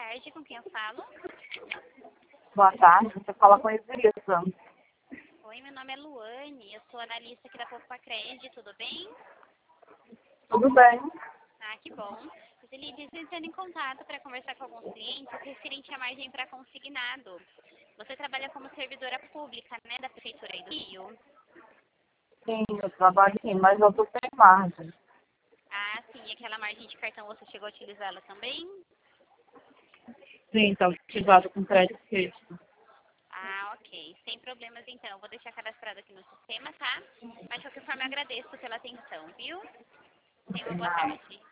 tarde, com quem eu falo? Boa tarde, você fala com a Isirissa. Oi, meu nome é Luane, eu sou analista aqui da Poupa-Cred, tudo bem? Tudo bem? Ah, que bom. Felipe, estou entrando em contato para conversar com alguns clientes referente à margem para consignado. Você trabalha como servidora pública, né, da Prefeitura aí do Rio? Sim, eu trabalho sim, mas eu tô sem margem. Ah, sim, aquela margem de cartão você chegou a utilizá-la também? Sim, está ativado com crédito fixo. Ah, ok. Sem problemas então. Vou deixar cadastrado aqui no sistema, tá? Mas de qualquer forma, agradeço pela atenção, viu? Tenha uma boa tarde.